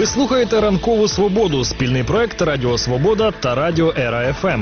слухаєте «Ранкову свободу» – спільний проект Радіо Свобода та Радіо Ера ФМ.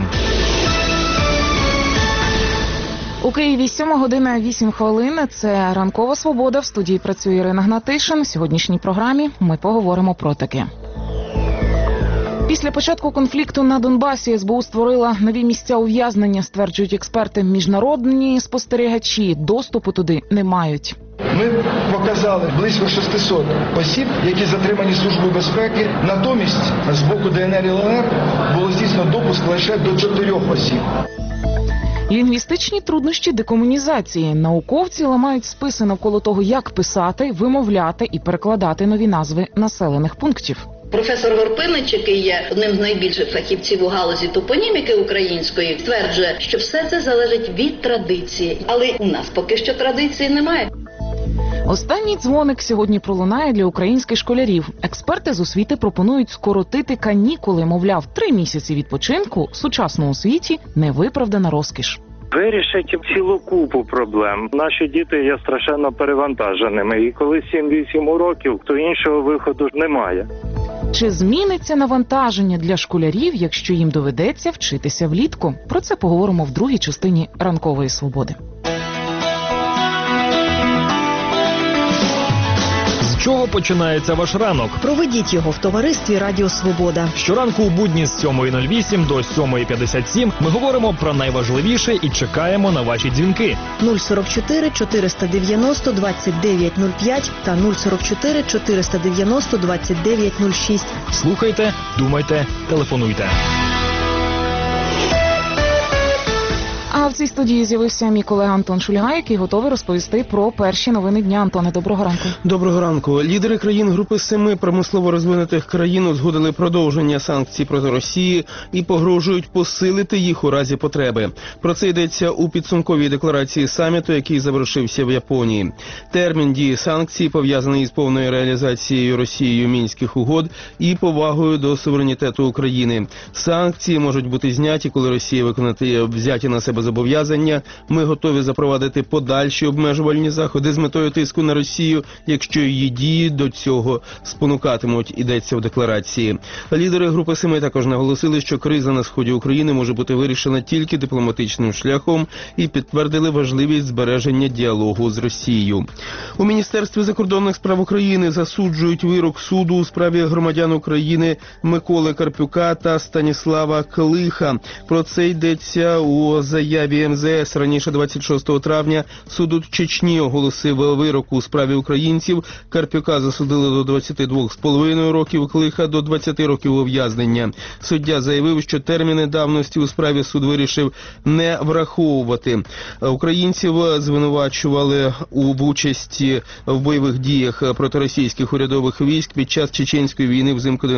У Києві 7 година 8 хвилин. Це «Ранкова свобода». В студії працює Ірина Гнатишин. В сьогоднішній програмі ми поговоримо про таке. Після початку конфлікту на Донбасі СБУ створила нові місця ув'язнення, стверджують експерти. Міжнародні спостерігачі доступу туди не мають. Ми показали близько 600 осіб, які затримані Службою безпеки. Натомість з боку ДНР і ЛНР було здійснено допуск лише до 4 осіб. Лінгвістичні труднощі декомунізації. Науковці ламають списи навколо того, як писати, вимовляти і перекладати нові назви населених пунктів. Професор Горпинич, який є одним з найбільших фахівців у галузі топоніміки української, стверджує, що все це залежить від традиції. Але у нас поки що традиції немає. Останній дзвоник сьогодні пролунає для українських школярів. Експерти з освіти пропонують скоротити канікули. Мовляв, 3 місяці відпочинку в сучасному світі – невиправдана розкіш. Вирішить цілу купу проблем. Наші діти є страшенно перевантаженими. І коли 7-8 років, то іншого виходу немає. Чи зміниться навантаження для школярів, якщо їм доведеться вчитися влітку? Про це поговоримо в другій частині «Ранкової свободи». З чого починається ваш ранок? Проведіть його в товаристві Радіо Свобода. Щоранку у будні з 7:08 до 7:57 ми говоримо про найважливіше і чекаємо на ваші дзвінки. 044 490 2905 та 044 490 2906. Слухайте, думайте, телефонуйте. А в цій студії з'явився мій колега Антон Шульга, який готовий розповісти про перші новини дня. Антоне, доброго ранку. Доброго ранку. Лідери країн групи 7 промислово розвинутих країн узгодили продовження санкцій проти Росії і погрожують посилити їх у разі потреби. Про це йдеться у підсумковій декларації саміту, який завершився в Японії. Термін дії санкцій пов'язаний із повною реалізацією Росією Мінських угод і повагою до суверенітету України. Санкції можуть бути зняті, коли Росія виконає взяті на себе зобов'язання. Ми готові запровадити подальші обмежувальні заходи з метою тиску на Росію, якщо її дії до цього спонукатимуть, йдеться в декларації. Лідери групи 7 також наголосили, що криза на сході України може бути вирішена тільки дипломатичним шляхом і підтвердили важливість збереження діалогу з Росією. У Міністерстві закордонних справ України засуджують вирок суду у справі громадян України Миколи Карпюка та Станіслава Клиха. Про це йдеться у заяві МЗС. Раніше 26 травня суд Чечні оголосив вирок у справі українців. Карпюка засудили до 22,5 років, Клиха до 20 років ув'язнення. Суддя заявив, що терміни давності у справі суд вирішив не враховувати. Українців звинувачували в участі в бойових діях проти російських урядових військ під час чеченської війни взимку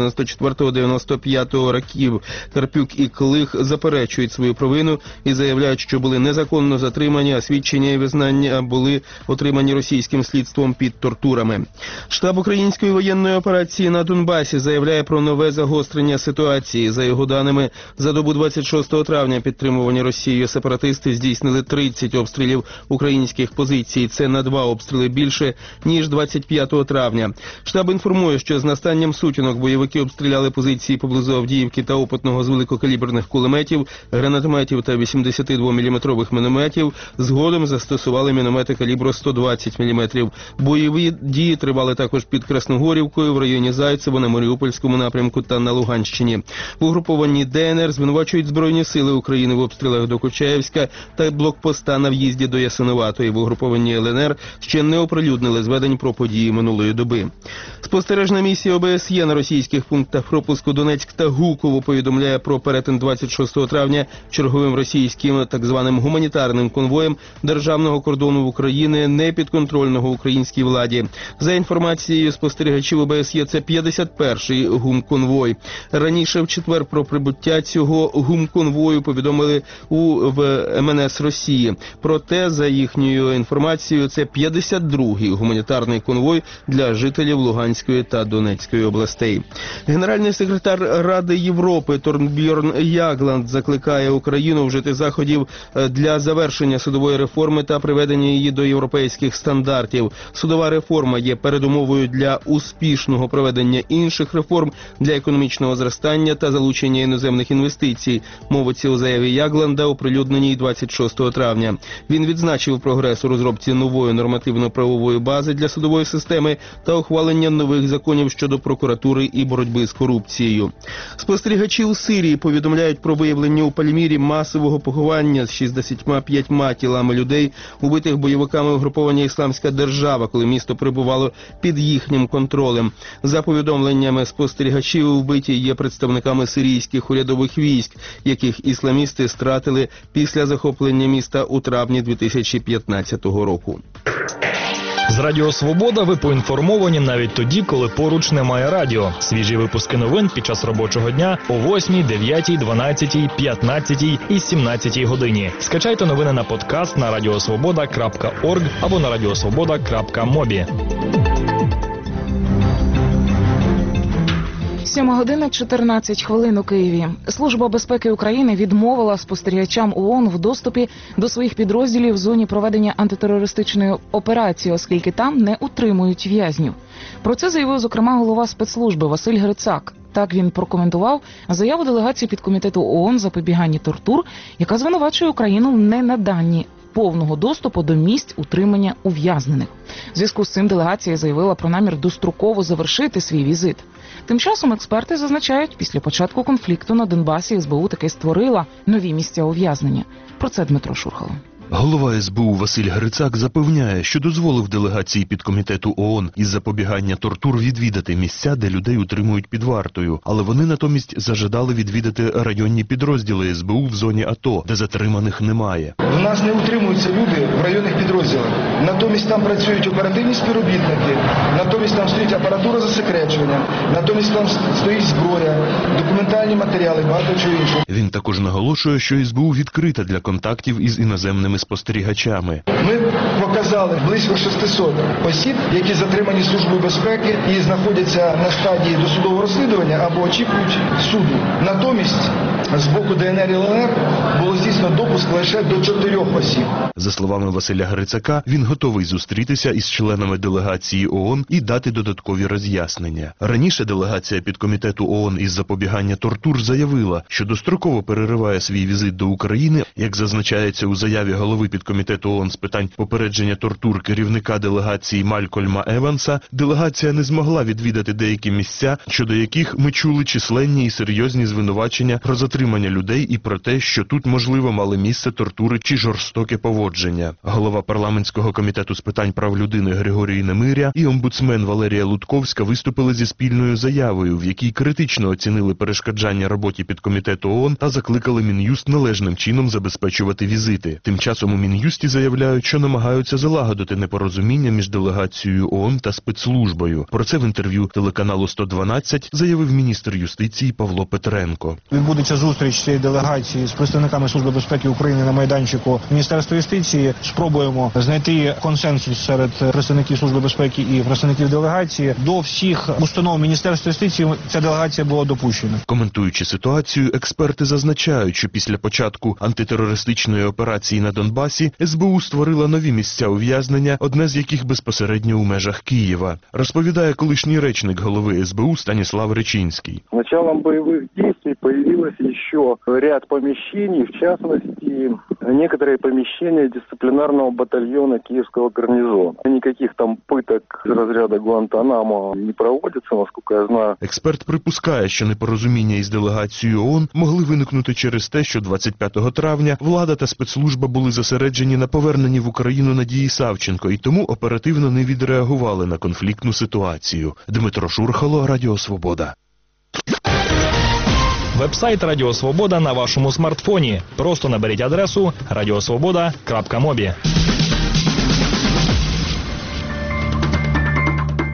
94-95 років. Карпюк і Клих заперечують свою провину і заявляють, що були незаконно затримані, а свідчення і визнання були отримані російським слідством під тортурами. Штаб української воєнної операції на Донбасі заявляє про нове загострення ситуації. За його даними, за добу 26 травня підтримувані Росією сепаратисти здійснили 30 обстрілів українських позицій. Це на 2 обстріли більше, ніж 25 травня. Штаб інформує, що з настанням сутінок бойовики обстріляли позиції поблизу Авдіївки та Опитного з великокаліберних кулеметів, гранатометів та 82-мм мінометів. Згодом застосували міномети калібру 120 мм. Бойові дії тривали також під Красногорівкою, в районі Зайцево, на Маріупольському напрямку та на Луганщині. В угрупованні ДНР звинувачують Збройні сили України в обстрілах до Кучаєвська та блокпоста на в'їзді до Ясинуватої. В угрупованні ЛНР ще не оприлюднили зведень про події минулої доби. Спостережна місія ОБСЄ на російських пунктах пропуску Донецьк та Гуково повідомляє про перетин 26 травня черговим російським так званим гуманітарним конвоєм державного кордону України, непідконтрольного українській владі. За інформацією спостерігачів ОБСЄ, це 51-й гумконвой. Раніше в четвер про прибуття цього гумконвою повідомили в МНС Росії. Проте, за їхньою інформацією, це 52-й гуманітарний конвой для жителів Луганської та Донецької областей. Генеральний секретар Ради Європи Торнбьорн Ягланд закликає Україну вжити заходів заходів для завершення судової реформи та приведення її до європейських стандартів. Судова реформа є передумовою для успішного проведення інших реформ для економічного зростання та залучення іноземних інвестицій, мовиться у заяві Ягланда, оприлюдненій 26 травня. Він відзначив прогрес у розробці нової нормативно-правової бази для судової системи та ухвалення нових законів щодо прокуратури і боротьби з корупцією. Спостерігачі у Сирії повідомляють про виявлення у Пальмірі масового поховання з 65 тілами людей, убитих бойовиками угруповання «Ісламська держава», коли місто перебувало під їхнім контролем. За повідомленнями спостерігачів, вбиті є представниками сирійських урядових військ, яких ісламісти стратили після захоплення міста у травні 2015 року. З Радіо Свобода ви поінформовані навіть тоді, коли поруч немає радіо. Свіжі випуски новин під час робочого дня о 8, 9, 12, 15 і 17 годині. Скачайте новини на подкаст на radiosvoboda.org або на radiosvoboda.mobi. 7 година 14 хвилин у Києві. Служба безпеки України відмовила спостерігачам ООН в доступі до своїх підрозділів в зоні проведення антитерористичної операції, оскільки там не утримують в'язнів. Про це заявив, зокрема, голова спецслужби Василь Грицак. Так він прокоментував заяву делегації підкомітету ООН запобігання тортур, яка звинувачує Україну в ненаданні повного доступу до місць утримання ув'язнених. В зв'язку з цим делегація заявила про намір достроково завершити свій візит. Тим часом експерти зазначають, після початку конфлікту на Донбасі СБУ таки створила нові місця ув'язнення. Про це Дмитро Шурхало. Голова СБУ Василь Грицак запевняє, що дозволив делегації підкомітету ООН із запобігання тортур відвідати місця, де людей утримують під вартою, але вони натомість зажадали відвідати районні підрозділи СБУ в зоні АТО, де затриманих немає. В нас не утримуються люди в районних підрозділах. Натомість там працюють оперативні співробітники, натомість там стоїть апаратура засекречування, натомість там стоїть зброя, документальні матеріали, багато чого іншого. Він також наголошує, що СБУ відкрита для контактів із іноземними спостерігачами. Ми показали близько 600 осіб, які затримані Службою безпеки і знаходяться на стадії досудового розслідування або очікують суду. Натомість з боку ДНР і ЛНР було здійснено допуск лише до 4 осіб. За словами Василя Грицака, він готовий зустрітися із членами делегації ООН і дати додаткові роз'яснення. Раніше делегація підкомітету ООН із запобігання тортур заявила, що достроково перериває свій візит до України, як зазначається у заяві голови підкомітету ООН з питань попередження тортур керівника делегації Малькольма Еванса. Делегація не змогла відвідати деякі місця, щодо яких ми чули численні і серйозні звинувачення про затримання людей і про те, що тут, можливо, мали місце тортури чи жорстоке поводження. Голова парламентського комітету з питань прав людини Григорій Немиря і омбудсмен Валерія Лутковська виступили зі спільною заявою, в якій критично оцінили перешкоджання роботі підкомітету ООН та закликали Мін'юст належним чином забезпечувати візити. Тим часом у Мін'юсті заявляють, що намагаються залагодити непорозуміння між делегацією ООН та спецслужбою. Про це в інтерв'ю телеканалу 112 заявив міністр юстиції Павло Петренко. Відбудеться зустріч цієї делегації з представниками Служби безпеки України на майданчику Міністерства юстиції. Спробуємо знайти консенсус серед представників Служби безпеки і представників делегації. До всіх установ Міністерства юстиції ця делегація була допущена. Коментуючи ситуацію, експерти зазначають, що після початку антитерористичної операції на Донбасі СБУ створила нові місця ув'язнення, одне з яких безпосередньо у межах Києва. Розповідає колишній речник голови СБУ Станіслав Речинський. З початком бойових дій появилось еще ряд помещений, в частности, некоторые помещения дисциплинарного батальона Киевского гарнизона. Никаких там пыток з разряда Гуантанамо не проводится, насколько я знаю. Експерт припускає, що непорозуміння із делегацією ООН могли виникнути через те, що 25 травня влада та спецслужба були зосереджені на поверненні в Україну Надії Савченко і тому оперативно не відреагували на конфліктну ситуацію. Дмитро Шурхало, Радіо Свобода. Вебсайт Радіо Свобода на вашому смартфоні. Просто наберіть адресу radiosvoboda.mobi.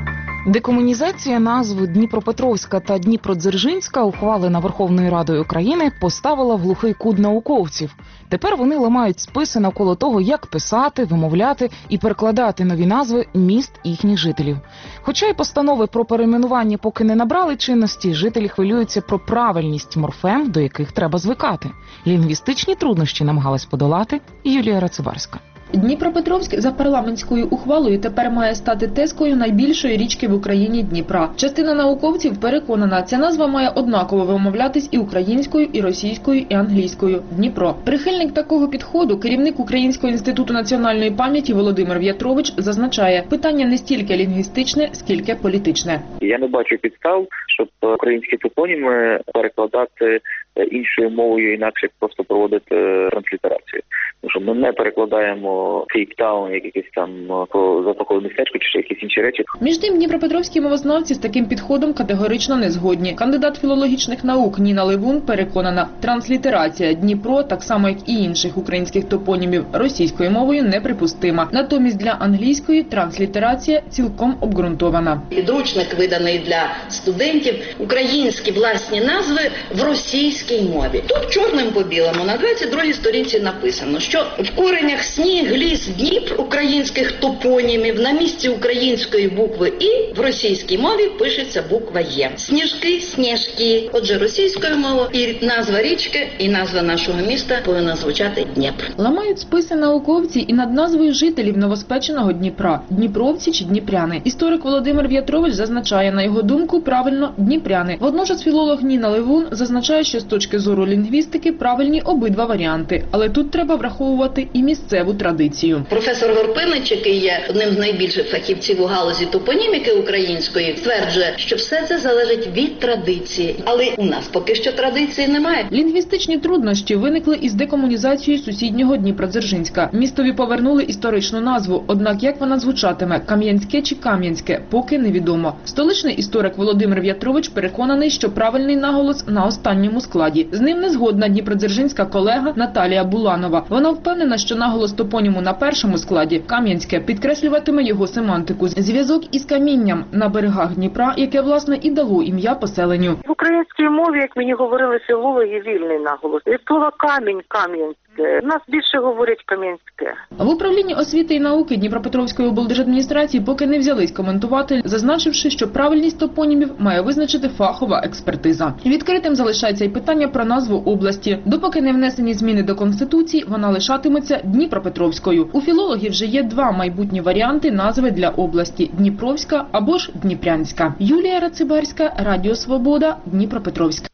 Декомунізація назв Дніпропетровська та Дніпродзержинська, ухвалена Верховною Радою України, поставила в глухий кут науковців. Тепер вони ламають списи навколо того, як писати, вимовляти і перекладати нові назви міст їхніх жителів. Хоча й постанови про перейменування поки не набрали чинності, жителі хвилюються про правильність морфем, до яких треба звикати. Лінгвістичні труднощі намагалась подолати Юлія Рацибарська. Дніпропетровськ за парламентською ухвалою тепер має стати тезкою найбільшої річки в Україні Дніпра. Частина науковців переконана, ця назва має однаково вимовлятись і українською, і російською, і англійською – Дніпро. Прихильник такого підходу, керівник Українського інституту національної пам'яті Володимир В'ятрович зазначає, питання не стільки лінгвістичне, скільки політичне. Я не бачу підстав, щоб українські топоніми перекладати іншою мовою, інакше просто проводити транслітерацію. Тому що ми не перекладаємо Кейптаун, як якесь там затокове містечко чи ще якісь інші речі. Між тим, дніпропетровські мовознавці з таким підходом категорично не згодні. Кандидат філологічних наук Ніна Левун переконана, транслітерація Дніпро, так само як і інших українських топонімів, російською мовою неприпустима. Натомість для англійської транслітерація цілком обґрунтована. Підручник виданий для студентів, українські власні назви в російській мові. Тут чорним по білому на 22-й сторінці написано, що в коренях сніг, ліс, Дніпр українських топонімів на місці української букви І в російській мові пишеться буква Є. Сніжки, сніжки. Отже, російською мовою і назва річки, і назва нашого міста повинна звучати Дніпр. Ламають списи науковці і над назвою жителів новоспеченого Дніпра – дніпровці чи дніпряни. Історик Володимир В'ятрович зазначає, на його думку, правильно – дніпряни. Водночас філолог Ніна Левун зазначає, що з точки зору лінгвістики правильні обидва варіанти. Але тут треба враховувати і місцеву традицію. Професор Горпинич, який є одним з найбільших фахівців у галузі топоніміки української, стверджує, що все це залежить від традиції. Але у нас поки що традиції немає. Лінгвістичні труднощі виникли із декомунізацією сусіднього Дніпродзержинська. Містові повернули історичну назву, однак як вона звучатиме – Кам'янське чи Кам'янське – поки невідомо. Столичний історик Володимир В'ятрович переконаний, що правильний наголос на останньому складі. З ним не згодна дніпродзержинська колега Наталія Буланова. Вона впевнена, що наголос топоніму на першому складі Кам'янське підкреслюватиме його семантику, зв'язок із камінням на берегах Дніпра, яке, власне, і дало ім'я поселенню. В українській мові, як мені говорили філологи, вільний наголос. Від слова камінь, Кам'янське. У нас більше говорять Кам'янське. В управлінні освіти і науки Дніпропетровської облдержадміністрації поки не взялись коментувати, зазначивши, що правильність топонімів має визначити фахова експертиза. Відкритим залишається й питання про назву області. Допоки не внесені зміни до Конституції, вона лишатиметься Дніпропетровською. У філологів вже є два майбутні варіанти назви для області – Дніпровська або ж Дніпрянська. Юлія Рацибарська, Радіо Свобода, Дніпропетровськ.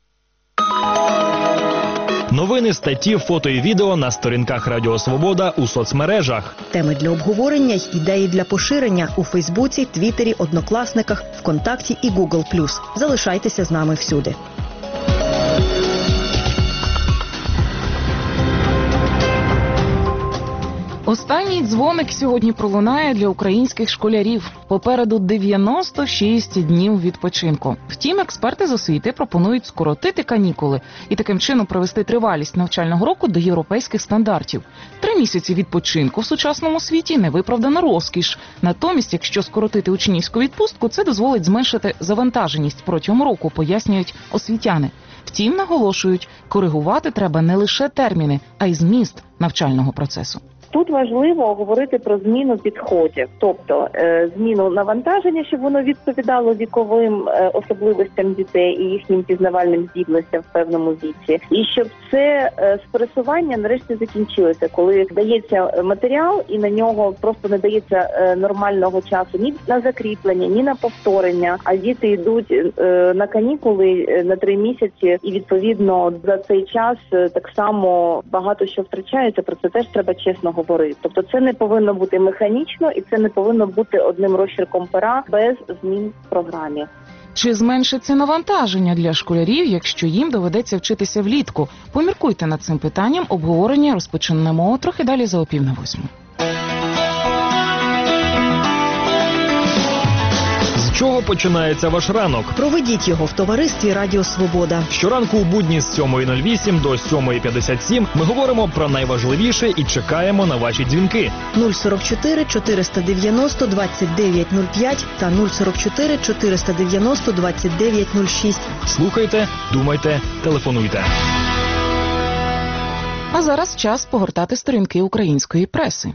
Новини, статті, фото і відео на сторінках Радіо Свобода у соцмережах. Теми для обговорення й ідеї для поширення у Фейсбуці, Твіттері, Однокласниках, ВКонтакті і Google+. Залишайтеся з нами всюди. Останній дзвоник сьогодні пролунає для українських школярів. Попереду 96 днів відпочинку. Втім, експерти з освіти пропонують скоротити канікули і таким чином привести тривалість навчального року до європейських стандартів. 3 місяці відпочинку в сучасному світі – невиправдана розкіш. Натомість, якщо скоротити учнівську відпустку, це дозволить зменшити завантаженість протягом року, пояснюють освітяни. Втім, наголошують, коригувати треба не лише терміни, а й зміст навчального процесу. Тут важливо говорити про зміну підходів, тобто зміну навантаження, щоб воно відповідало віковим особливостям дітей і їхнім пізнавальним здібностям в певному віці. І щоб це спресування нарешті закінчилося, коли дається матеріал і на нього просто не дається нормального часу ні на закріплення, ні на повторення, а діти йдуть на канікули на 3 місяці і відповідно за цей час так само багато що втрачається, про це теж треба чесно говорити. Тобто це не повинно бути механічно і це не повинно бути одним розчерком пера без змін в програмі. Чи зменшиться навантаження для школярів, якщо їм доведеться вчитися влітку? Поміркуйте над цим питанням, обговорення розпочнемо трохи далі за 7:05. чого починається ваш ранок? Проведіть його в товаристві Радіо Свобода. Щоранку у будні з 7:08 до 7:57 ми говоримо про найважливіше і чекаємо на ваші дзвінки. 044 490 2905 та 044 490 2906. Слухайте, думайте, телефонуйте. А зараз час погортати сторінки української преси.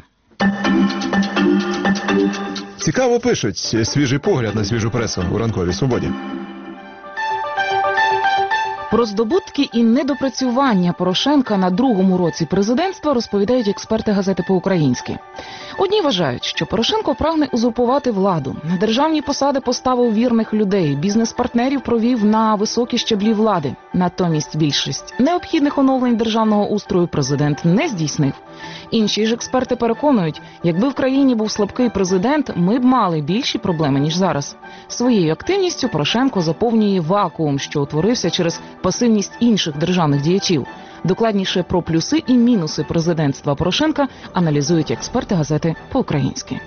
Цікаво пишуть. Свіжий погляд на свіжу пресу у ранковій свободі. Про здобутки і недопрацювання Порошенка на другому році президентства розповідають експерти газети «По-українськи». Одні вважають, що Порошенко прагне узурпувати владу, на державні посади поставив вірних людей, бізнес-партнерів провів на високі щаблі влади. Натомість більшість необхідних оновлень державного устрою президент не здійснив. Інші ж експерти переконують, якби в країні був слабкий президент, ми б мали більші проблеми, ніж зараз. Своєю активністю Порошенко заповнює вакуум, що утворився через пасивність інших державних діячів. Докладніше про плюси і мінуси президентства Порошенка аналізують експерти газети «По-українськи».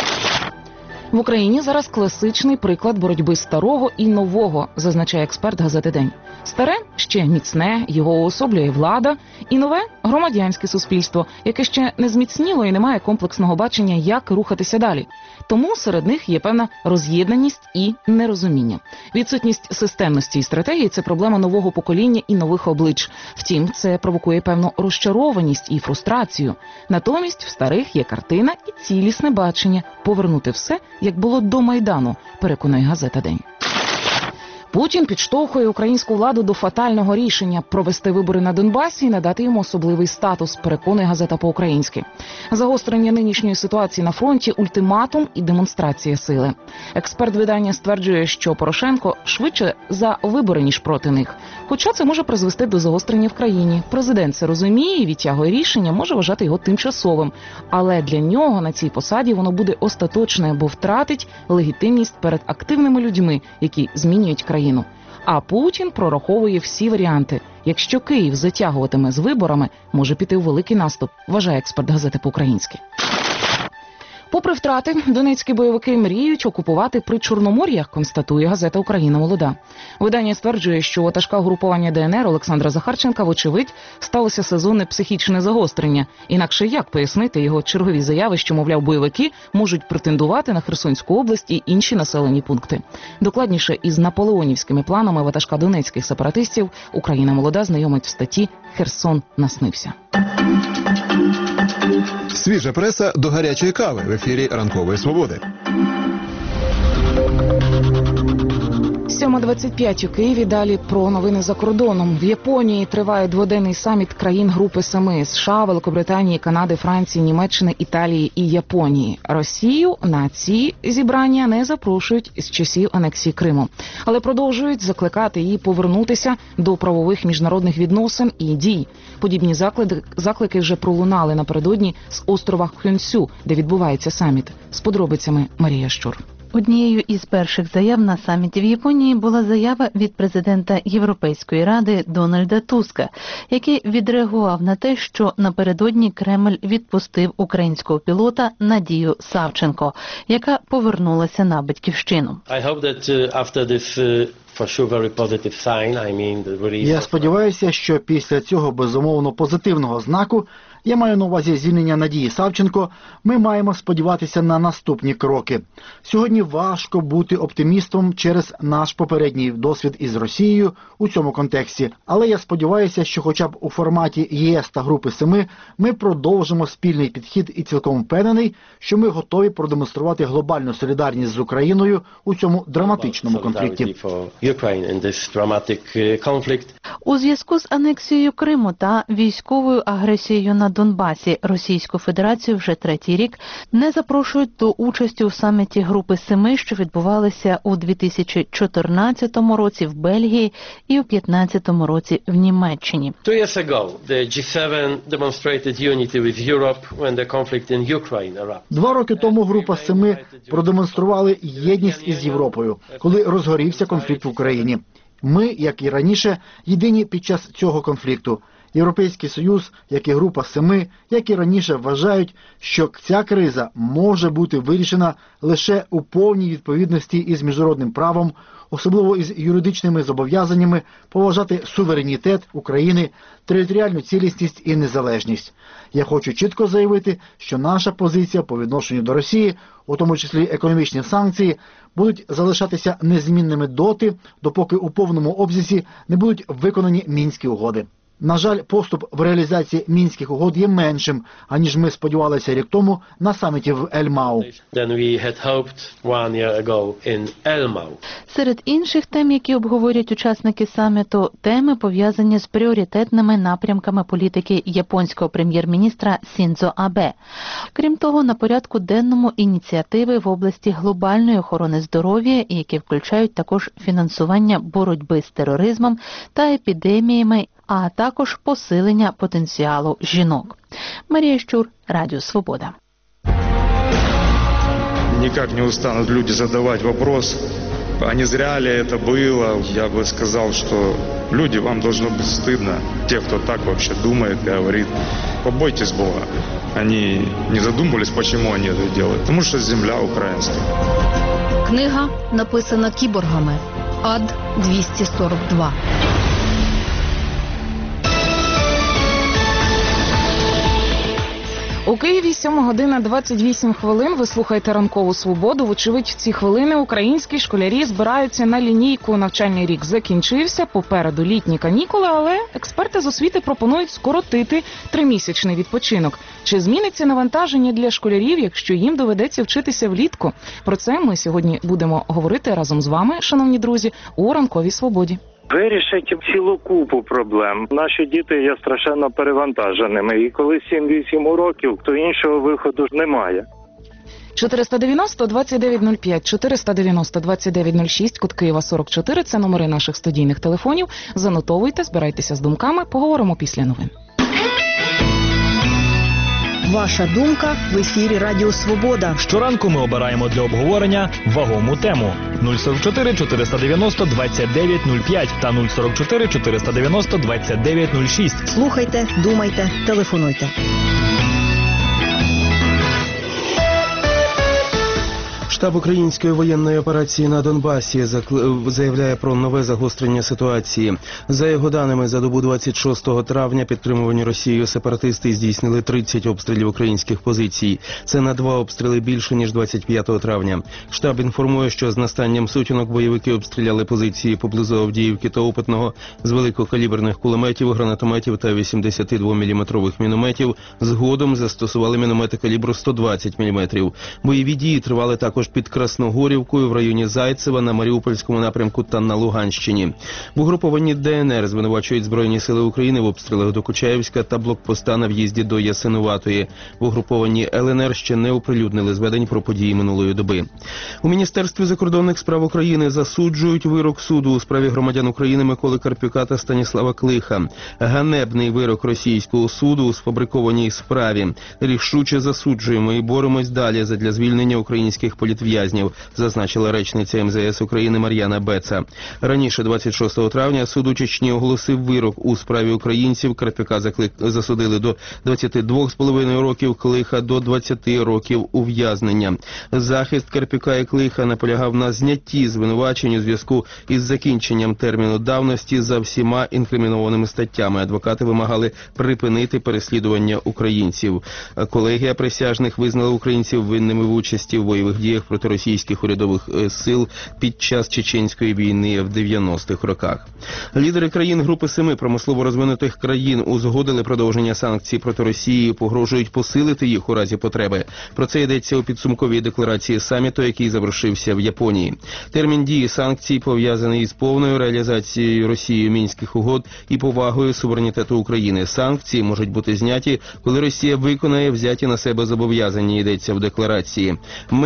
В Україні зараз класичний приклад боротьби старого і нового, зазначає експерт газети «День». Старе ще міцне, його уособлює влада, і нове – громадянське суспільство, яке ще не зміцніло і не має комплексного бачення, як рухатися далі. Тому серед них є певна роз'єднаність і нерозуміння. Відсутність системності і стратегії – це проблема нового покоління і нових облич. Втім, це провокує певну розчарованість і фрустрацію. Натомість в старих є картина і цілісне бачення – повернути все, як було до Майдану, переконує газета «День». Путін підштовхує українську владу до фатального рішення – провести вибори на Донбасі і надати йому особливий статус, переконує газета «По-українськи». Загострення нинішньої ситуації на фронті – ультиматум і демонстрація сили. Експерт видання стверджує, що Порошенко швидше за вибори, ніж проти них. Хоча це може призвести до загострення в країні. Президент це розуміє і відтягує рішення, може вважати його тимчасовим. Але для нього на цій посаді воно буде остаточне, бо втратить легітимність перед активними людьми, які змінюють країну. А Путін прораховує всі варіанти. Якщо Київ затягуватиме з виборами, може піти у великий наступ, вважає експерт газети «По-українськи». Попри втрати, донецькі бойовики мріють окупувати Причорномор'я, констатує газета «Україна молода». Видання стверджує, що у ватажка угруповання ДНР Олександра Захарченка, вочевидь, сталося сезонне психічне загострення. Інакше як пояснити його чергові заяви, що, мовляв, бойовики можуть претендувати на Херсонську область і інші населені пункти. Докладніше із наполеонівськими планами ватажка донецьких сепаратистів «Україна молода» знайомить в статті «Херсон наснився». Свіжа преса до гарячої кави в ефірі Ранкової Свободи. 7:25 у Києві. Далі про новини за кордоном. В Японії триває дводенний саміт країн Групи Семи – США, Великобританії, Канади, Франції, Німеччини, Італії і Японії. Росію на ці зібрання не запрошують з часів анексії Криму. Але продовжують закликати її повернутися до правових міжнародних відносин і дій. Подібні заклики вже пролунали напередодні з острова Хьонсю, де відбувається саміт. З подробицями Марія Щур. Однією із перших заяв на саміті в Японії була заява від президента Європейської ради Дональда Туска, який відреагував на те, що напередодні Кремль відпустив українського пілота Надію Савченко, яка повернулася на батьківщину. Я сподіваюся, що після цього безумовно позитивного знаку, я маю на увазі звільнення Надії Савченко, ми маємо сподіватися на наступні кроки. Сьогодні важко бути оптимістом через наш попередній досвід із Росією у цьому контексті. Але я сподіваюся, що хоча б у форматі ЄС та Групи Семи ми продовжимо спільний підхід і цілком впевнений, що ми готові продемонструвати глобальну солідарність з Україною у цьому драматичному конфлікті. У зв'язку з анексією Криму та військовою агресією на Донбасі Російську Федерацію вже третій рік не запрошують до участі у саміті Групи Семи, що відбувалися у 2014 році в Бельгії і у 2015 році в Німеччині. 2 years ago, the G7 demonstrated unity with Europe when the conflict in Ukraine erupted. 2 роки тому Група Семи продемонстрували єдність із Європою, коли розгорівся конфлікт в Україні. Ми, як і раніше, єдині під час цього конфлікту. Європейський Союз, як і Група Семи, як і раніше, вважають, що ця криза може бути вирішена лише у повній відповідності із міжнародним правом, особливо із юридичними зобов'язаннями поважати суверенітет України, територіальну цілісність і незалежність. Я хочу чітко заявити, що наша позиція по відношенню до Росії, у тому числі економічні санкції, будуть залишатися незмінними доти, допоки у повному обсязі не будуть виконані Мінські угоди. На жаль, поступ в реалізації Мінських угод є меншим, аніж ми сподівалися рік тому на саміті в Ель-Мау. Серед інших тем, які обговорюють учасники саміту, теми пов'язані з пріоритетними напрямками політики японського прем'єр-міністра Сіндзо Абе. Крім того, на порядку денному ініціативи в області глобальної охорони здоров'я, які включають також фінансування боротьби з тероризмом та епідеміями, а також посилення потенціалу жінок. Марія Щур, Радіо Свобода. Никак не устанут люди задавать вопрос, а не зря ли это было. Я бы сказал, что люди, вам должно быть стыдно. Те, кто так вообще думает и говорит, побойтесь Бога. Они не задумывались, почему они это делают. Потому что земля украинская. Книга написана кіборгами. Ад-242. У Києві 7:28. Ви слухаєте «Ранкову свободу». Вочевидь, в ці хвилини українські школярі збираються на лінійку. Навчальний рік закінчився, попереду літні канікули, але експерти з освіти пропонують скоротити 3-місячний відпочинок. Чи зміниться навантаження для школярів, якщо їм доведеться вчитися влітку? Про це ми сьогодні будемо говорити разом з вами, шановні друзі, у «Ранковій свободі». Вирішить цілу купу проблем. Наші діти є страшенно перевантаженими. І коли 7-8 років, то іншого виходу ж немає. 490-2905, 490-2906, код Києва 44 – це номери наших студійних телефонів. Занотовуйте, збирайтеся з думками, поговоримо після новин. Ваша думка в ефірі Радіо Свобода. Щоранку ми обираємо для обговорення вагому тему. 044 490 2905 та 044 490 2906. Слухайте, думайте, телефонуйте. Штаб української воєнної операції на Донбасі заявляє про нове загострення ситуації. За його даними, за добу 26 травня підтримувані Росією сепаратисти здійснили 30 обстрілів українських позицій. Це на 2 обстріли більше, ніж 25 травня. Штаб інформує, що з настанням сутінок бойовики обстріляли позиції поблизу Авдіївки та Опитного з великокаліберних кулеметів, гранатометів та 82-мм мінометів. Згодом застосували міномети калібру 120 мм. Бойові дії тривали також під Красногорівкою, в районі Зайцева, на Маріупольському напрямку та на Луганщині. В угрупованні ДНР звинувачують Збройні сили України в обстрілах до Кучаєвська та блокпоста на в'їзді до Ясинуватої. В угрупованні ЛНР ще не оприлюднили зведень про події минулої доби. У Міністерстві закордонних справ України засуджують вирок суду у справі громадян України Миколи Карпюка та Станіслава Клиха. Ганебний вирок російського суду у сфабрикованій справі. Рішуче засуджуємо і боремось далі задля звільнення українських політв'язнів, зазначила речниця МЗС України Мар'яна Беца. Раніше, 26 травня, суд у Чечні оголосив вирок у справі українців. Карпюка засудили до 22,5 років, Клиха до 20 років ув'язнення. Захист Карпюка і Клиха наполягав на знятті звинувачень у зв'язку із закінченням терміну давності за всіма інкримінованими статтями. Адвокати вимагали припинити переслідування українців. Колегія присяжних визнала українців винними в участі в бойових діях проти російських урядових сил під час Чеченської війни в 90-х роках. Лідери країн Групи Семи промислово розвинутих країн узгодили продовження санкцій проти Росії і погрожують посилити їх у разі потреби. Про це йдеться у підсумковій декларації саміту, який завершився в Японії. Термін дії санкцій пов'язаний із повною реалізацією Росією Мінських угод і повагою суверенітету України. Санкції можуть бути зняті, коли Росія виконає взяті на себе зобов'язання, йдеться в декларації. Ми готові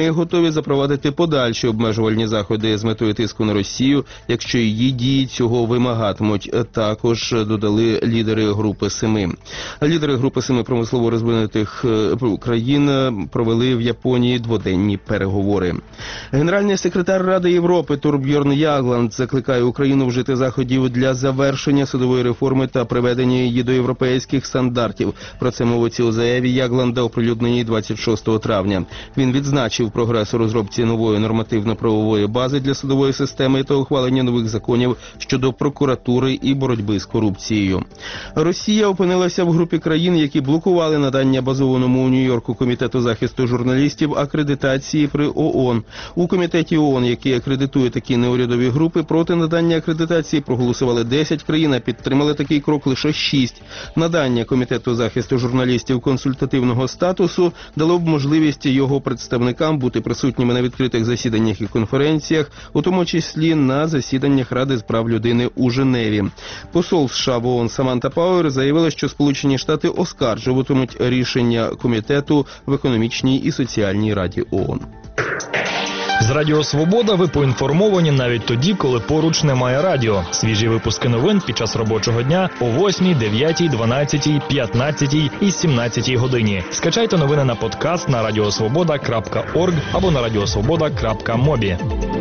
готові запровадити подальші обмежувальні заходи з метою тиску на Росію, якщо її дії цього вимагатимуть. Також додали лідери Групи 7. Лідери Групи 7 промислово розвинутих країн провели в Японії дводенні переговори. Генеральний секретар Ради Європи Торбьорн Ягланд закликає Україну вжити заходів для завершення судової реформи та приведення її до європейських стандартів. Про це мовиться у заяві Ягланда, оприлюдненій 26 травня. Він відзначив прогрес у розробці нової нормативно-правової бази для судової системи та ухвалення нових законів щодо прокуратури і боротьби з корупцією. Росія опинилася в групі країн, які блокували надання базованому у Нью-Йорку Комітету захисту журналістів акредитації при ООН. У Комітеті ООН, який акредитує такі неурядові групи, проти надання акредитації проголосували 10 країн, а підтримали такий крок лише 6. Надання Комітету захисту журналістів консультативного статусу дало б можливість його представникам бути присутніми на відкритих засіданнях і конференціях, у тому числі на засіданнях Ради з прав людини у Женеві. Посол США в ООН Саманта Пауер заявила, що Сполучені Штати оскаржуватимуть рішення комітету в економічній і соціальній раді ООН. З Радіо Свобода ви поінформовані навіть тоді, коли поруч немає радіо. Свіжі випуски новин під час робочого дня о 8, 9, 12, 15 і 17 годині. Скачайте новини на подкаст на radiosvoboda.org або на radiosvoboda.mobi.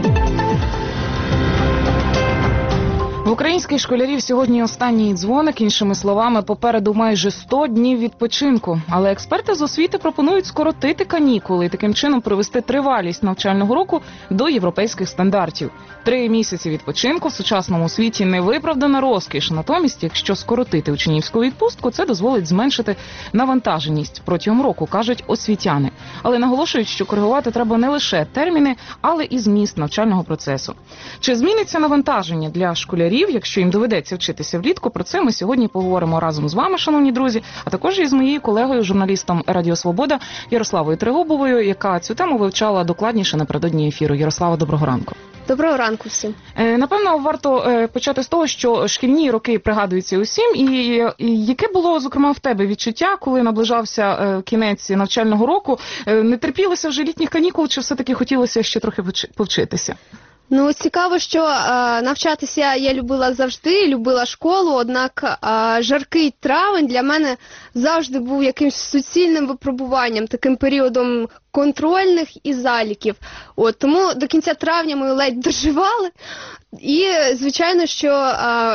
В українських школярів сьогодні останній дзвоник, іншими словами, попереду майже 100 днів відпочинку. Але експерти з освіти пропонують скоротити канікули і таким чином привести тривалість навчального року до європейських стандартів. 3 місяці відпочинку в сучасному світі не виправдана розкіш. Натомість, якщо скоротити учнівську відпустку, це дозволить зменшити навантаженість протягом року, кажуть освітяни. Але наголошують, що коригувати треба не лише терміни, але і зміст навчального процесу. Чи зміниться навантаження для школярів, якщо їм доведеться вчитися влітку? Про це ми сьогодні поговоримо разом з вами, шановні друзі, а також із моєю колегою, журналістом Радіо Свобода Ярославою Тригубовою, яка цю тему вивчала докладніше напередодні ефіру. Ярослава, доброго ранку. Доброго ранку всім. Напевно, варто почати з того, що шкільні роки пригадуються усім. І яке було, зокрема, в тебе відчуття, коли наближався кінець навчального року? Не терпілося вже літніх канікул, чи все-таки хотілося ще трохи повчитися? Ну, цікаво, що навчатися я любила завжди, любила школу, однак жаркий травень для мене завжди був якимось суцільним випробуванням, таким періодом контрольних і заліків. Тому до кінця травня ми ледь доживали і, звичайно, що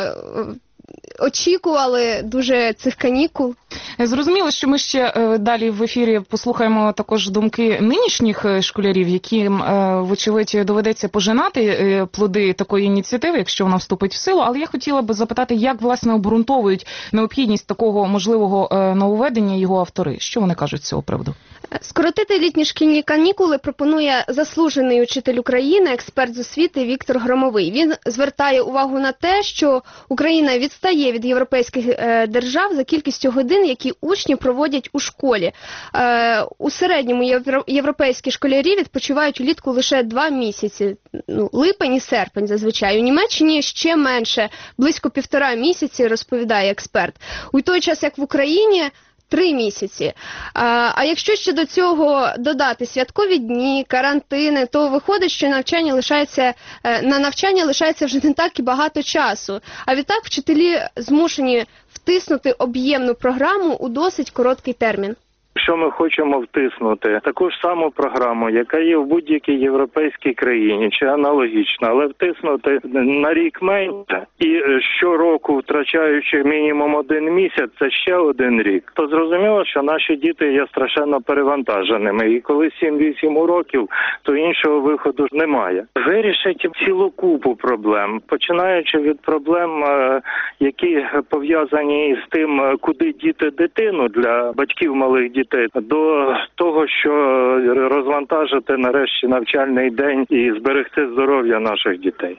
очікували дуже цих канікул. Зрозуміло, що ми ще далі в ефірі послухаємо також думки нинішніх школярів, яким, вочевидь, доведеться пожинати плоди такої ініціативи, якщо вона вступить в силу. Але я хотіла би запитати, як, власне, обґрунтовують необхідність такого можливого нововведення його автори? Що вони кажуть з цього приводу? Скоротити літні шкільні канікули пропонує заслужений учитель України, експерт з освіти Віктор Громовий. Він звертає увагу на те, що Україна відстає від європейських держав за кількістю годин, які учні проводять у школі. У середньому європейські школярі відпочивають улітку лише 2 місяці, липень і серпень зазвичай. У Німеччині ще менше, близько 1,5 місяці, розповідає експерт. У той час, як в Україні, 3 місяці. А якщо ще до цього додати святкові дні, карантини, то виходить, що на навчання лишається вже не так і багато часу. А відтак вчителі змушені втиснути об'ємну програму у досить короткий термін. Що ми хочемо втиснути? Таку ж саму програму, яка є в будь-якій європейській країні, чи аналогічна, але втиснути на рік менше і щороку, втрачаючи мінімум 1 місяць, це ще 1 рік. То зрозуміло, що наші діти є страшенно перевантаженими. І коли 7-8 років, то іншого виходу ж немає. Вирішить цілу купу проблем, починаючи від проблем, які пов'язані з тим, куди діти дитину для батьків малих дітей, до того, що розвантажити нарешті навчальний день і зберегти здоров'я наших дітей.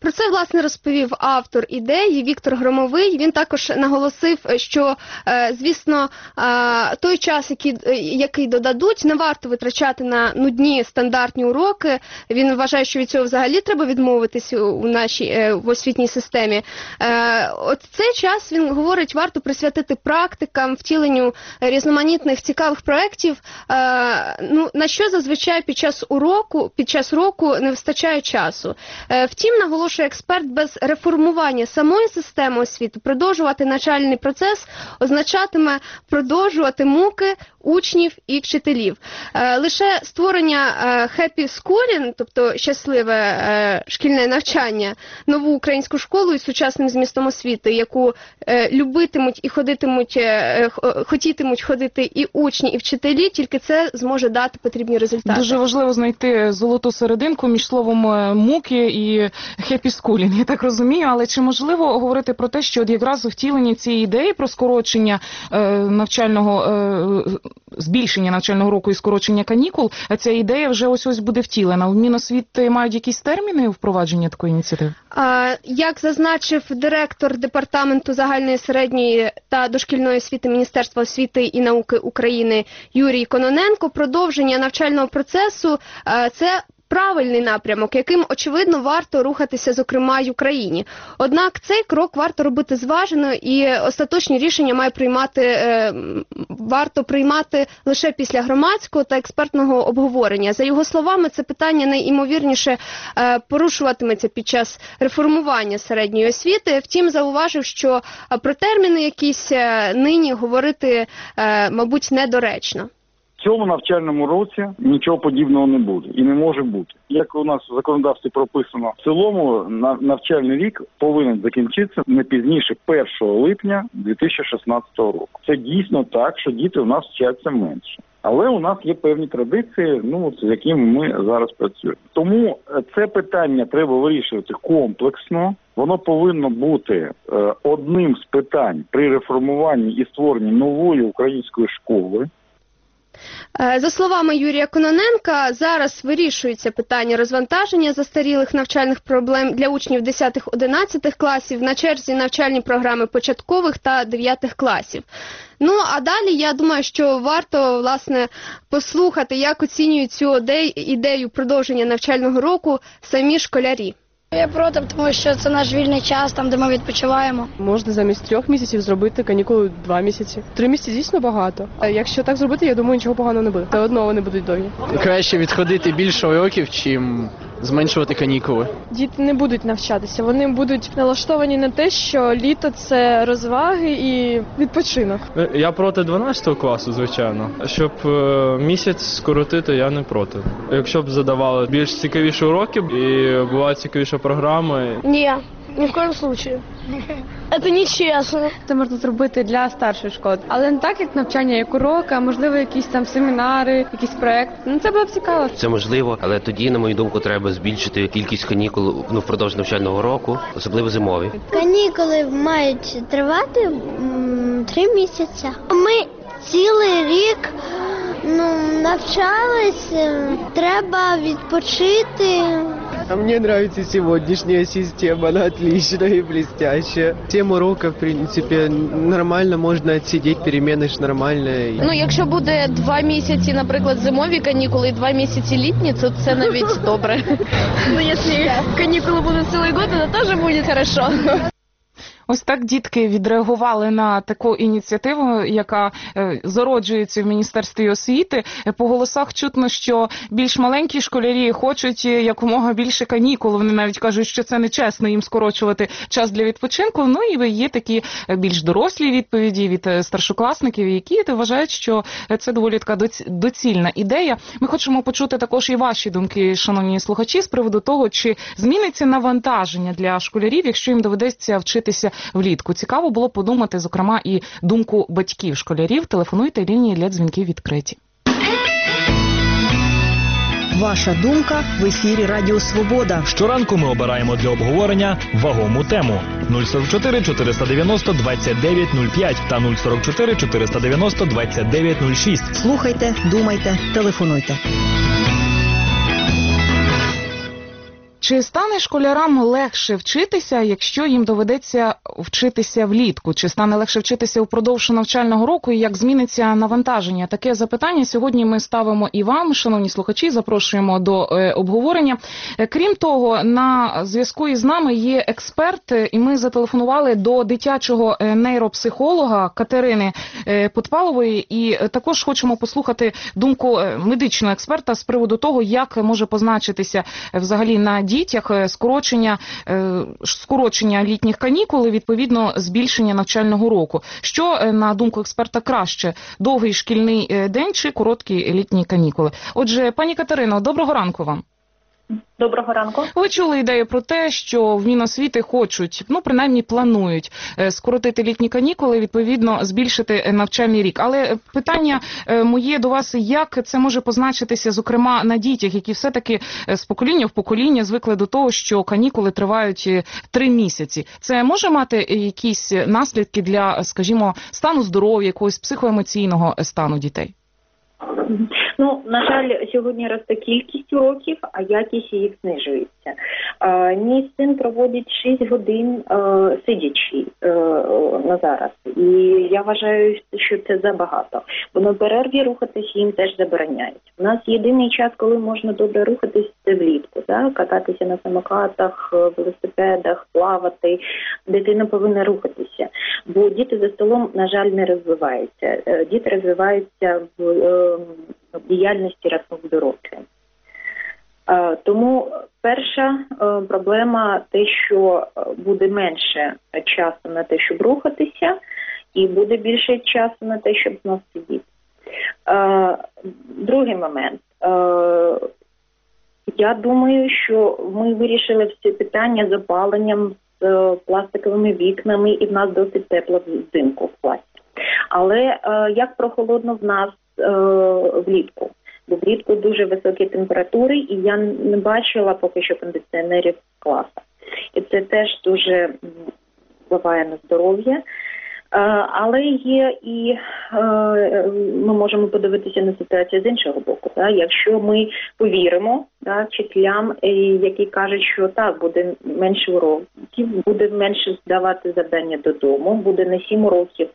Про це, власне, розповів автор ідеї Віктор Громовий. Він також наголосив, що, звісно, той час, який додадуть, не варто витрачати на нудні стандартні уроки. Він вважає, що від цього взагалі треба відмовитись в освітній системі. От цей час, він говорить, варто присвятити практикам, втіленню різноманітних цікавих проєктів, на що зазвичай під час року не вистачає часу. Втім, наголошує експерт, без реформування самої системи освіти продовжувати навчальний процес означатиме продовжувати муки учнів і вчителів. Лише створення happy schooling, тобто щасливе шкільне навчання, нову українську школу із сучасним змістом освіти, яку любитимуть і хотітимуть ходити і учні, і вчителі, тільки це зможе дати потрібні результати. Дуже важливо знайти золоту серединку між словом муки і happy schooling, я так розумію, але чи можливо говорити про те, що от якраз у втіленні цієї ідеї про скорочення збільшення навчального року і скорочення канікул, ця ідея вже ось буде втілена. В Міносвіти мають якісь терміни у впровадженні такої ініціативи? Як зазначив директор Департаменту загальної середньої та дошкільної освіти Міністерства освіти і науки України Юрій Кононенко, продовження навчального процесу – це правильний напрямок, яким, очевидно, варто рухатися, зокрема, й Україні. Однак цей крок варто робити зважено, і остаточні рішення варто приймати лише після громадського та експертного обговорення. За його словами, це питання найімовірніше порушуватиметься під час реформування середньої освіти. Втім, зауважив, що про терміни якісь нині говорити, мабуть, недоречно. В цьому навчальному році нічого подібного не буде і не може бути. Як у нас в законодавстві прописано, в цілому навчальний рік повинен закінчитися не пізніше 1 липня 2016 року. Це дійсно так, що діти у нас вчаться менше. Але у нас є певні традиції, з якими ми зараз працюємо. Тому це питання треба вирішувати комплексно. Воно повинно бути одним з питань при реформуванні і створенні нової української школи. За словами Юрія Кононенка, зараз вирішується питання розвантаження застарілих навчальних проблем для учнів 10-11 класів, на черзі навчальні програми початкових та 9 класів. А далі, я думаю, що варто, власне, послухати, як оцінюють цю ідею продовження навчального року самі школярі. Я проти, тому що це наш вільний час, там, де ми відпочиваємо. Можна замість 3 місяців зробити канікули 2 місяці. 3 місяці дійсно багато. А якщо так зробити, я думаю, нічого поганого не буде. Та одно вони будуть довгі. Краще відходити більше уроків, чим зменшувати канікули. Діти не будуть навчатися, вони будуть налаштовані на те, що літо – це розваги і відпочинок. Я проти 12 класу, звичайно. Щоб місяць скоротити, я не проти. Якщо б задавали більш цікавіші уроки і була цікавіша програма. Ні. Ні в коєму случаю. Це нечесно. Це можна зробити для старшої школи. Але не так, як навчання, як урок, а можливо якісь там семінари, якийсь проект. Це було б цікаво. Це можливо, але тоді, на мою думку, треба збільшити кількість канікул впродовж навчального року, особливо зимові. Канікули мають тривати 3 місяці. Ми цілий рік навчались, треба відпочити. А мне нравится сегодняшняя система, она отличная и блестящая. 7 уроков, в принципе, нормально, можно отсидеть, перемены ж нормально. Якщо буде 2 місяці, наприклад, зимові канікули і 2 місяці літні, то це навіть добре. Якщо канікули будуть цілий год, то теж буде хорошо. Ось так дітки відреагували на таку ініціативу, яка зароджується в Міністерстві освіти. По голосах чутно, що більш маленькі школярі хочуть якомога більше канікул. Вони навіть кажуть, що це нечесно їм скорочувати час для відпочинку. І є такі більш дорослі відповіді від старшокласників, які вважають, що це доволі така доцільна ідея. Ми хочемо почути також і ваші думки, шановні слухачі, з приводу того, чи зміниться навантаження для школярів, якщо їм доведеться вчитися влітку. Цікаво було подумати, зокрема, і думку батьків школярів. Телефонуйте, лінії для дзвінків відкриті. Ваша думка в ефірі Радіо Свобода. Щоранку ми обираємо для обговорення вагому тему. 044 490 2905 та 044 490 2906. Слухайте, думайте, телефонуйте. Чи стане школярам легше вчитися, якщо їм доведеться вчитися влітку? Чи стане легше вчитися впродовж навчального року і як зміниться навантаження? Таке запитання сьогодні ми ставимо і вам, шановні слухачі, запрошуємо до обговорення. Крім того, на зв'язку із нами є експерт, і ми зателефонували до дитячого нейропсихолога Катерини Подпалової, і також хочемо послухати думку медичного експерта з приводу того, як може позначитися взагалі на дітях скорочення літніх канікул і, відповідно, збільшення навчального року. Що, на думку експерта, краще? Довгий шкільний день чи короткі літні канікули? Отже, пані Катерино, доброго ранку вам. Доброго ранку. Ви чули ідею про те, що в Міносвіти хочуть, принаймні планують скоротити літні канікули, відповідно, збільшити навчальний рік. Але питання моє до вас, як це може позначитися, зокрема, на дітях, які все-таки з покоління в покоління звикли до того, що канікули тривають 3 місяці. Це може мати якісь наслідки для, скажімо, стану здоров'я, якогось психоемоційного стану дітей? На жаль, сьогодні росте кількість уроків, а якість їх знижується. Мій син проводить 6 годин сидячи на зараз. І я вважаю, що це забагато. Бо на перерві рухатись їм теж забороняють. У нас єдиний час, коли можна добре рухатись, це влітку. Кататися на самокатах, велосипедах, плавати. Дитина повинна рухатися. Бо діти за столом, на жаль, не розвиваються. Діти розвиваються в діяльності разом з дорослим. Тому перша проблема те, що буде менше часу на те, щоб рухатися, і буде більше часу на те, щоб знов сидіти. Другий момент. Я думаю, що ми вирішили всі питання з опаленням, з пластиковими вікнами, і в нас досить тепло взимку в класі. Але як прохолодно в нас влітку? Бо влітку дуже високі температури, і я не бачила поки що кондиціонерів в класах. І це теж дуже впливає на здоров'я. Але є і ми можемо подивитися на ситуацію з іншого боку. Якщо ми повіримо вчителям, які кажуть, що так, буде менше уроків, буде менше здавати завдання додому, буде не 7 уроків,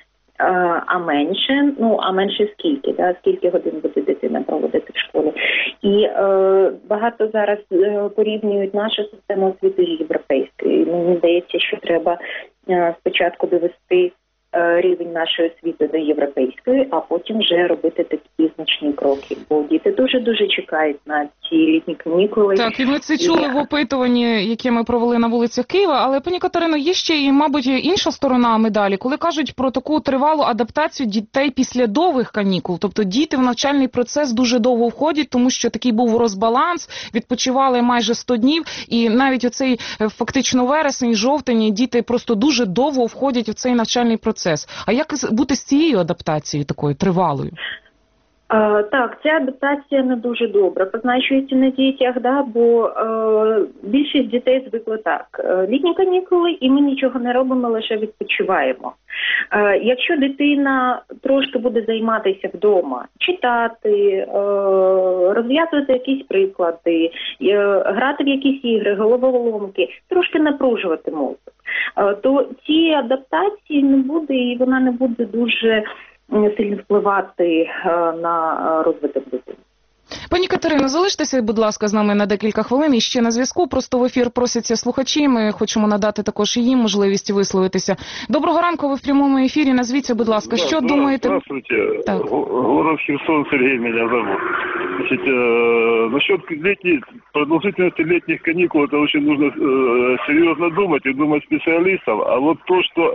а менше. А менше скільки? Скільки годин буде дитина проводити в школі? І багато зараз порівнюють нашу систему освіти з європейською. Мені здається, що треба спочатку довести рівень нашої освіти до європейської, а потім вже робити такі значні кроки. Бо діти дуже-дуже чекають на ці літні канікули. Так, і ми це чули в опитуванні, яке ми провели на вулицях Києва. Але, пані Катерино, є ще і, мабуть, інша сторона медалі, коли кажуть про таку тривалу адаптацію дітей після довгих канікул. Тобто діти в навчальний процес дуже довго входять, тому що такий був розбаланс, відпочивали майже 100 днів, і навіть оцей фактично вересень, жовтень, діти просто дуже довго входять в цей навчальний процес. А як бути з цією адаптацією такою тривалою? Так, ця адаптація не дуже добра. Позначується на дітях, бо більшість дітей звикли так. Літні канікули, і ми нічого не робимо, лише відпочиваємо. Якщо дитина трошки буде займатися вдома, читати, розв'язувати якісь приклади, грати в якісь ігри, головоломки, трошки напружувати мозок, то цієї адаптації не буде, і вона не буде дуже сильно впливати на розвиток дитини. Пані Катерино, залиштеся, будь ласка, з нами на декілька хвилин. І ще на зв'язку. Просто в ефір просяться слухачі. Ми хочемо надати також і їм можливість висловитися. Доброго ранку, ви в прямому ефірі. Назвіться, будь ласка, що думаєте? Здравствуйте. Так. Город Херсон, Сергей меня зовут. Значит, насчет продолжительности летних каникул, это очень нужно серьезно думать и думать специалистам. А вот то, что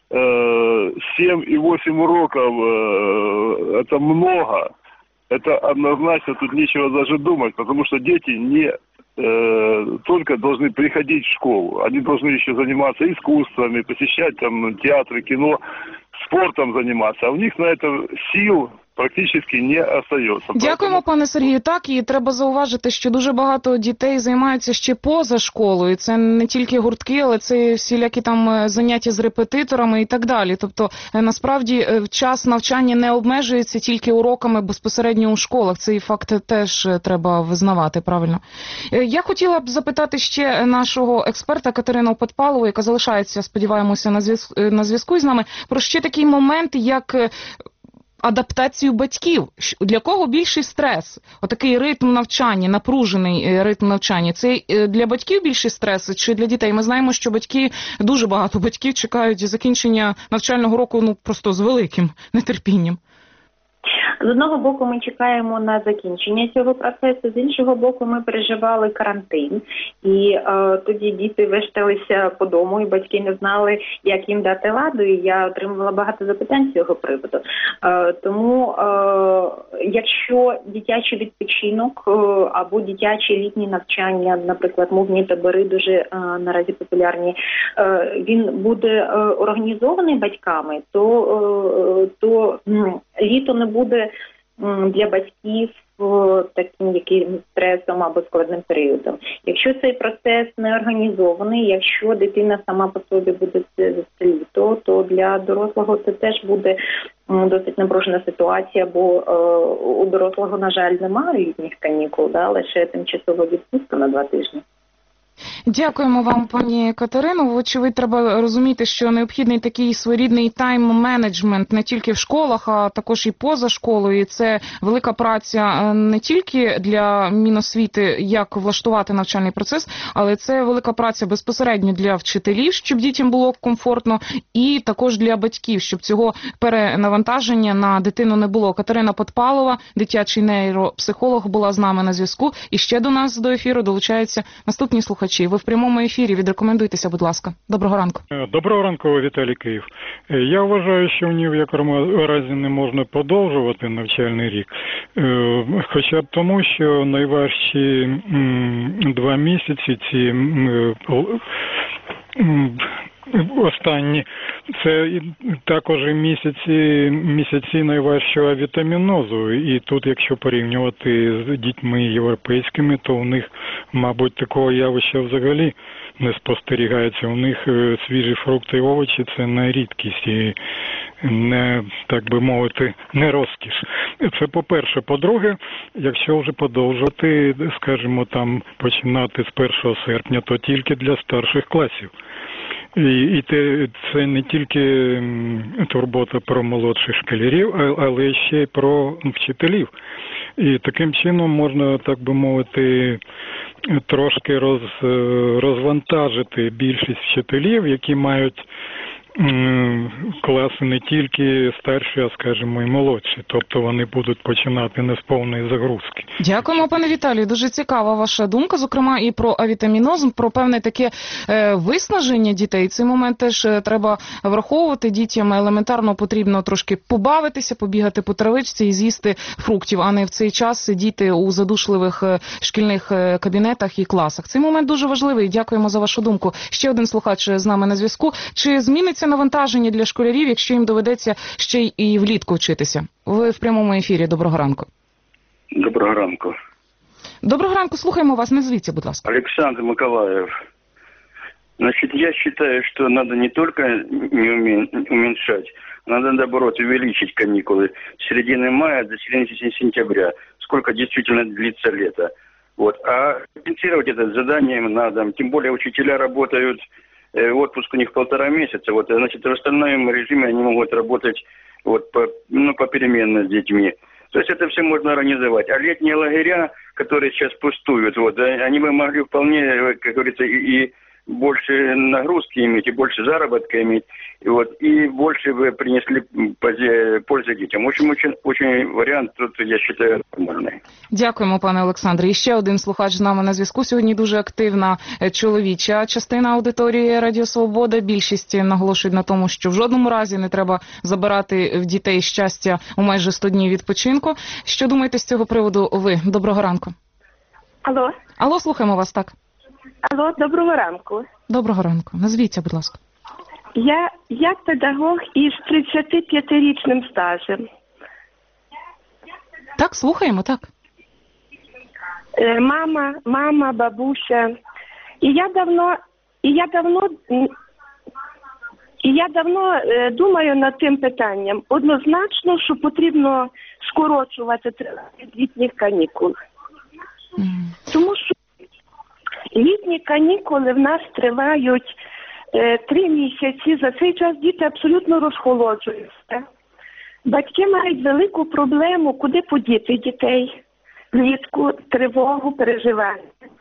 7 и 8 уроков это много, это однозначно, тут нечего даже думать, потому что дети не только должны приходить в школу, они должны еще заниматься искусствами, посещать там театры, кино, спортом заниматься, а у них на это сил практически не остается. Дякуємо, пане Сергію. Так, і треба зауважити, що дуже багато дітей займаються ще поза школою. Це не тільки гуртки, але це всілякі там заняття з репетиторами і так далі. Тобто, насправді, час навчання не обмежується тільки уроками безпосередньо у школах. Цей факт теж треба визнавати, правильно. Я хотіла б запитати ще нашого експерта Катерину Подпалову, яка залишається, сподіваємося, на зв'язку з нами, про ще такий момент, як адаптацію батьків. Для кого більший стрес? Отакий ритм навчання, напружений ритм навчання. Це для батьків більший стрес чи для дітей? Ми знаємо, що дуже багато батьків чекають закінчення навчального року просто з великим нетерпінням. З одного боку, ми чекаємо на закінчення цього процесу, з іншого боку, ми переживали карантин, і тоді діти вешталися по дому, і батьки не знали, як їм дати ладу, і я отримувала багато запитань з цього приводу. Тому, якщо дитячий відпочинок або дитячі літні навчання, наприклад, мовні табори дуже наразі популярні, він буде організований батьками, то літо не буде для батьків таким яким стресом або складним періодом. Якщо цей процес не організований, якщо дитина сама по собі буде це літо, то для дорослого це теж буде досить напружена ситуація, бо у дорослого, на жаль, немає літніх канікул, лише тимчасова відпустка на 2 тижні. Дякуємо вам, пані Катерино. Вочевидь, треба розуміти, що необхідний такий своєрідний тайм-менеджмент не тільки в школах, а також і поза школою. І це велика праця не тільки для Міносвіти, як влаштувати навчальний процес, але це велика праця безпосередньо для вчителів, щоб дітям було комфортно, і також для батьків, щоб цього перенавантаження на дитину не було. Катерина Подпалова, дитячий нейропсихолог, була з нами на зв'язку. І ще до нас до ефіру долучаються наступні слухачі. Ви в прямому ефірі, відрекомендуйтеся, будь ласка. Доброго ранку. Доброго ранку, Віталій, Київ. Я вважаю, що ні в якому разі не можна подовжувати навчальний рік. Хоча б тому, що найважчі 2 місяці, ці останні, це також і місяці найважчого авітамінозу. І тут, якщо порівнювати з дітьми європейськими, то у них, мабуть, такого явища взагалі не спостерігається. У них свіжі фрукти і овочі – це не рідкість і не, так би мовити, не розкіш. Це по-перше. По-друге, якщо вже подовжувати, скажімо, там починати з 1 серпня, то тільки для старших класів. І це не тільки турбота про молодших школярів, але ще й про вчителів. І таким чином можна, так би мовити, трошки розвантажити більшість вчителів, які мають класи не тільки старші, а, скажімо, і молодші. Тобто вони будуть починати не з повної загрузки. Дякуємо, пане Віталію. Дуже цікава ваша думка, зокрема і про авітамінозм, про певне таке виснаження дітей. Цей момент теж треба враховувати. Дітям елементарно потрібно трошки побавитися, побігати по травичці і з'їсти фруктів, а не в цей час сидіти у задушливих шкільних кабінетах і класах. Цей момент дуже важливий. Дякуємо за вашу думку. Ще один слухач з нами на зв'язку. Чи зміниться навантаження для школярів, якщо їм доведеться ще й влітку вчитися? Ви в прямому ефірі. Доброго ранку. Доброго ранку. Доброго ранку. Слухаємо вас. Назвіться, будь ласка. Александр Миколаев. Значит, я считаю, что надо не только не уменьшать, надо, наоборот, увеличить каникулы с середины мая до середины сентября, сколько действительно длится лето. Вот. А компенсировать это заданием надо. Тем более учителя работают, отпуск у них 1,5 месяца. Вот, значит, в остальном режиме они могут работать попеременно с детьми. То есть это все можно организовать. А летние лагеря, которые сейчас пустуют, вот, они бы могли вполне, как говорится, и больше нагрузки иметь, и больше заработка иметь, и больше бы принесли пользу детям. Очень варіант тут, я считаю, нормальний. Дякуємо, пане Олександре. І ще один слухач з нами на зв'язку. Сьогодні дуже активна чоловіча частина аудиторії Радіо Свобода. Більшість наголошують на тому, що в жодному разі не треба забирати в дітей щастя у майже 100 днів відпочинку. Що думаєте з цього приводу ви? Доброго ранку. Алло. Алло, слухаємо вас, так. Алло, доброго ранку. Доброго ранку. Назвіться, будь ласка. Я педагог із 35-річним стажем. Так, слухаємо, так. Мама, бабуся. І я давно думаю над тим питанням. Однозначно, що потрібно скорочувати тривалість літніх канікул. Тому що літні канікули в нас тривають 3 місяці. За цей час діти абсолютно розхолоджуються. Батьки мають велику проблему, куди подіти дітей. Влітку, тривогу, переживання.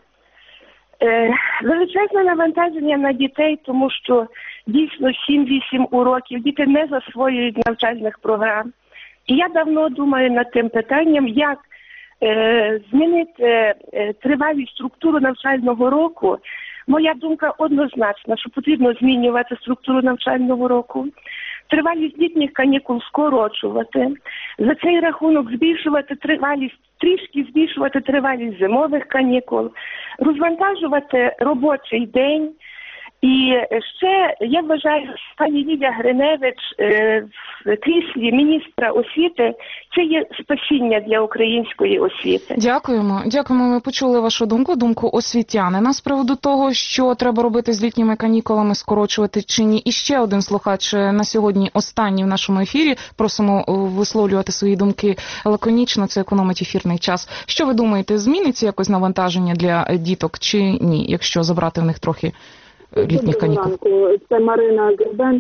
Величезне навантаження на дітей, тому що дійсно 7-8 уроків, діти не засвоюють навчальних програм. І я давно думаю над тим питанням, як змінити тривалість структуру навчального року. Моя думка однозначна, що потрібно змінювати структуру навчального року. Тривалість літніх канікул скорочувати. За цей рахунок трішки збільшувати тривалість зимових канікул, розвантажувати робочий день. І ще я вважаю, що пані Лілія Гриневич в кріслі міністра освіти – це є спасіння для української освіти. Дякуємо. Ми почули вашу думку освітянина з приводу того, що треба робити з літніми канікулами, скорочувати чи ні. І ще один слухач на сьогодні останній в нашому ефірі. Просимо висловлювати свої думки лаконічно, це економить ефірний час. Що ви думаєте, зміниться якось навантаження для діток чи ні, якщо забрати в них трохи літніх канікул? Це Марина Гребен.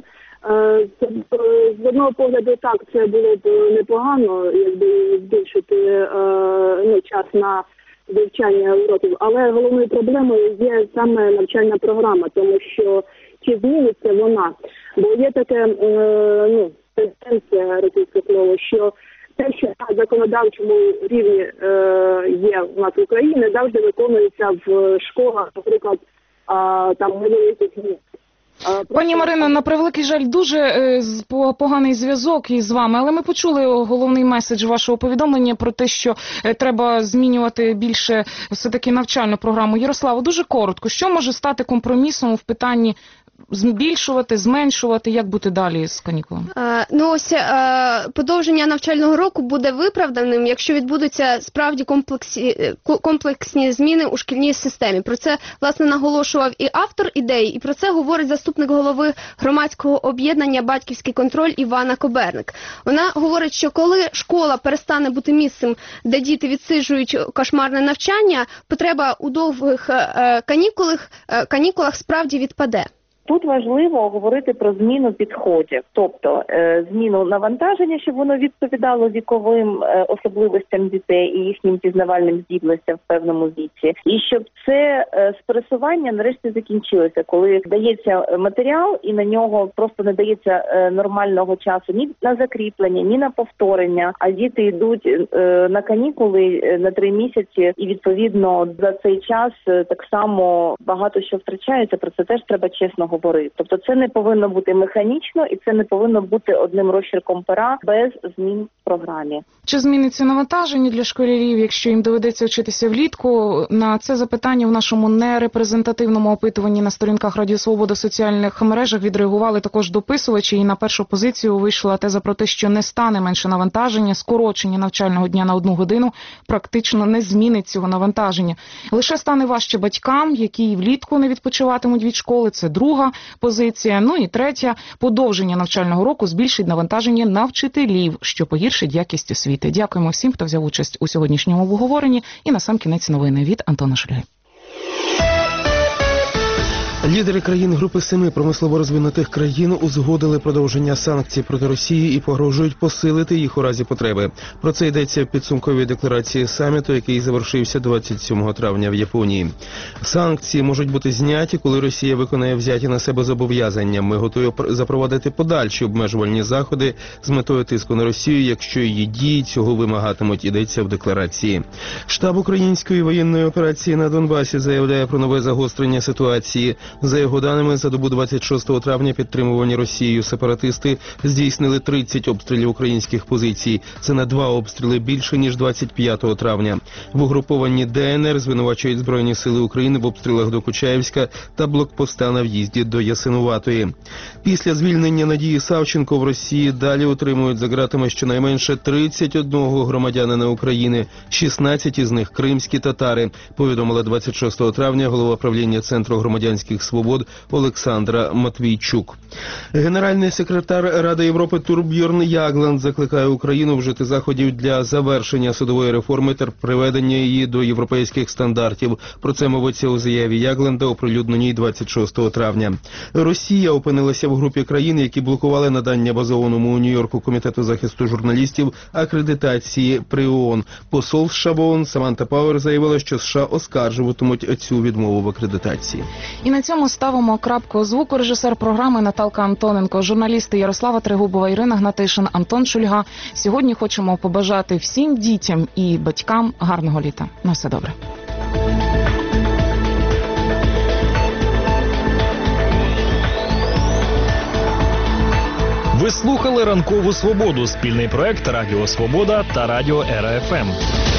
З одного погляду, так, це було б непогано, якби збільшити час на вивчання уроків. Але головною проблемою є саме навчальна програма, тому що чи зміниться вона? Бо є таке, тенденція, російське слово, що те, що на законодавчому рівні є у нас в Україні, не завжди виконується в школах, наприклад, там невеликих міст. Пані Марино, на превеликий жаль, дуже поганий зв'язок із вами, але ми почули головний меседж вашого повідомлення про те, що треба змінювати більше все-таки навчальну програму. Ярославо, дуже коротко, що може стати компромісом в питанні збільшувати, зменшувати, як бути далі з канікулами? Подовження навчального року буде виправданим, якщо відбудуться справді комплексні зміни у шкільній системі. Про це, власне, наголошував і автор ідеї, і про це говорить заступник голови громадського об'єднання «Батьківський контроль» Івана Коберник. Вона говорить, що коли школа перестане бути місцем, де діти відсиджують кошмарне навчання, потреба у довгих канікулах справді відпаде. Тут важливо говорити про зміну підходів, тобто зміну навантаження, щоб воно відповідало віковим особливостям дітей і їхнім пізнавальним здібностям в певному віці. І щоб це спресування нарешті закінчилося, коли дається матеріал і на нього просто не дається нормального часу ні на закріплення, ні на повторення, а діти йдуть на канікули на 3 місяці і відповідно за цей час так само багато що втрачається, про це теж треба чесно говорити. Тобто це не повинно бути механічно і це не повинно бути одним розчерком пера без змін в програмі. Чи зміниться навантаження для школярів, якщо їм доведеться вчитися влітку? На це запитання в нашому нерепрезентативному опитуванні на сторінках Радіо Свобода в соціальних мережах відреагували також дописувачі, і на першу позицію вийшла теза про те, що не стане менше навантаження, скорочення навчального дня на 1 годину практично не змінить цього навантаження. Лише стане важче батькам, які влітку не відпочиватимуть від школи, це друга позиція. Ну і третя, подовження навчального року збільшить навантаження на вчителів, що погіршить якість освіти. Дякуємо всім, хто взяв участь у сьогоднішньому обговоренні. І насамкінець новини від Антона Шульги. Лідери країн Групи 7 промислово розвинутих країн узгодили продовження санкцій проти Росії і погрожують посилити їх у разі потреби. Про це йдеться в підсумковій декларації саміту, який завершився 27 травня в Японії. Санкції можуть бути зняті, коли Росія виконає взяті на себе зобов'язання. Ми готові запровадити подальші обмежувальні заходи з метою тиску на Росію, якщо її дії цього вимагатимуть, йдеться в декларації. Штаб української воєнної операції на Донбасі заявляє про нове загострення ситуації. За його даними, за добу 26 травня підтримувані Росією сепаратисти здійснили 30 обстрілів українських позицій. Це на 2 обстріли більше, ніж 25 травня. В угрупованні ДНР звинувачують Збройні сили України загибель в обстрілах до Кучаєвська та блокпоста на в'їзді до Ясинуватої. Після звільнення Надії Савченко в Росії далі утримують за ґратами щонайменше 31 громадянина України, 16 із них кримські татари, повідомила 26 травня голова правління Центру громадянських свобод Олександра Матвійчук. Генеральний секретар Ради Європи Турбьорн Ягланд закликає Україну вжити заходів для завершення судової реформи та приведення її до європейських стандартів. Про це мовиться у заяві Ягленда, оприлюдненій 26 травня. Росія опинилася в групі країн, які блокували надання базованому у Нью-Йорку Комітету захисту журналістів акредитації при ООН. Посол США в ООН Саманта Пауер заявила, що США оскаржуватимуть цю відмову в акредитації. І на цьому ставимо крапку. Звукорежисер програми Наталка Антоненко, журналісти Ярослава Трегубова, Ірина Гнатишин, Антон Шульга. Сьогодні хочемо побажати всім дітям і батькам гарного літа. На все добре. Ви слухали «Ранкову свободу» – спільний проект Радіо Свобода та Радіо РФМ.